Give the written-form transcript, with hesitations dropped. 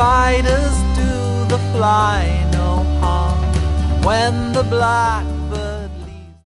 spiders do the fly no harm when the black